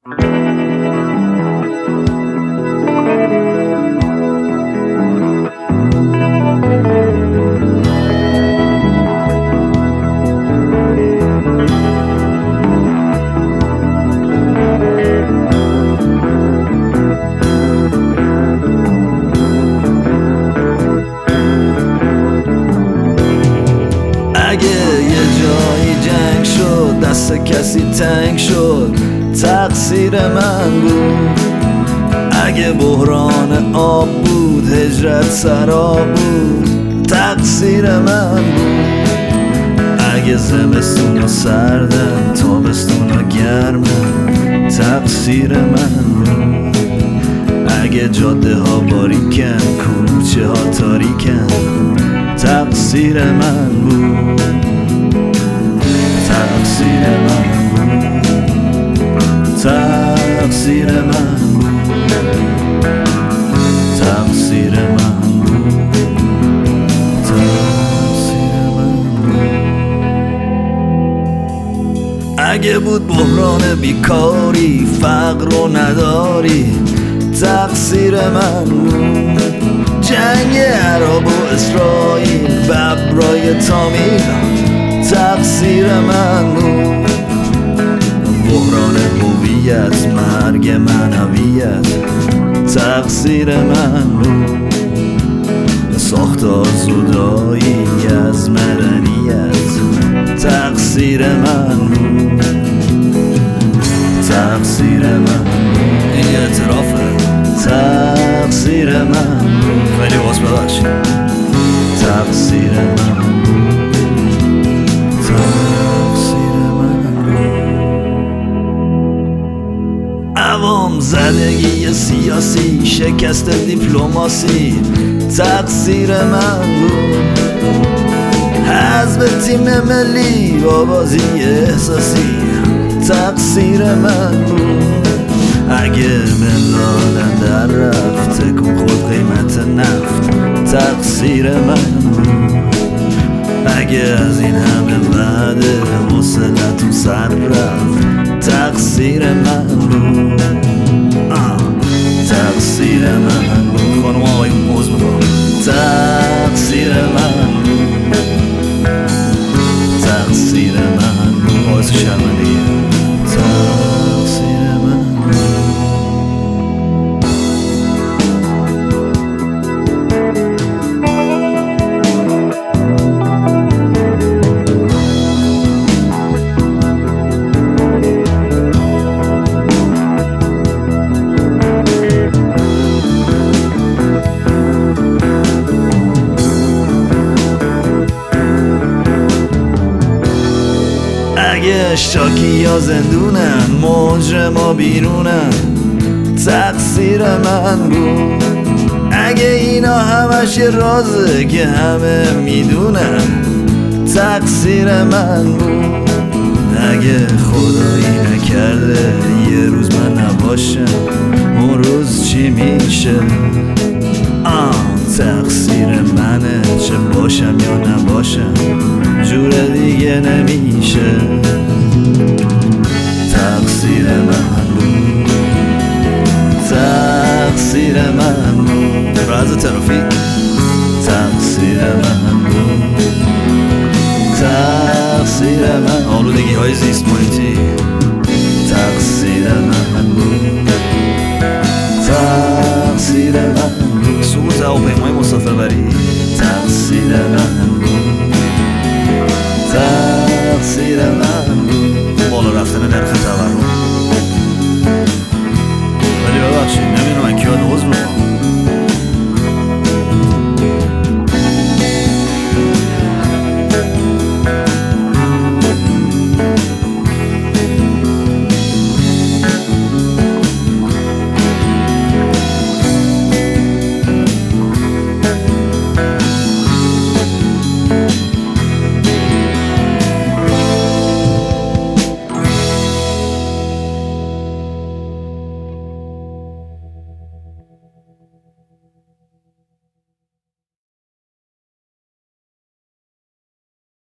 اگه یه جایی جنگ شد، دست کسی تنگ شد، تقصیر من بود. اگه بحران آب بود، هجرت سراب بود، تقصیر من بود. اگه زمستون و سردن، تابستون و گرمن، تقصیر من بود. اگه جاده ها باریکن، کوچه ها تاریکن، تقصیر من بود. تقصیر من بود. تقصیر من بود. تقصیر من بود. تقصیر من بود. اگه بود بحران بیکاری، فقر و نداری، تقصیر من بود. جنگ عرب و اسرائیل، ببرای تامیل، تقصیر من بود. بحران هویت، مرگ معنویت، تقصیر من بود. ساخت آزودایی از مدنیت، تقصیر من بود. تقصیر من بود. این اعترافه. تقصیر من بود. خیلی باز ببخشید. تقصیر من بود. تقصیر من بود. عوام زدگی سیاسی، شکست دیپلماسی، تقصیر من بود. حزب تیم ملی با بازی احساسی، تقصیر من بود. اگه ملالن در رفت، تکون خود قیمت نفت، تقصیر من بود. اگه از این همه وعده حوصلتون سر رفت، تقصیر من بود. تقصیر من بود. خانم آقایون عذر میخوام. تقصیر من بود. تقصیر من بود. باعث شرمندگی. تقصیر من بود. اگه شاکی یا زندونن، مجرما بیرونن، تقصیر من بود. اگه اینا همش یه رازه که همه میدونن، تقصیر من بود. اگه خدایی نکرده یه روز من نباشم، اون روز چی میشه؟ تقصیر منه، چه باشم یا نباشم، جور دیگه نمیشه. تقصیر من بود. تقصیر من بود. راز ترافیک. تقصیر من بود. تقصیر من. آلودگی های زیست محیطی.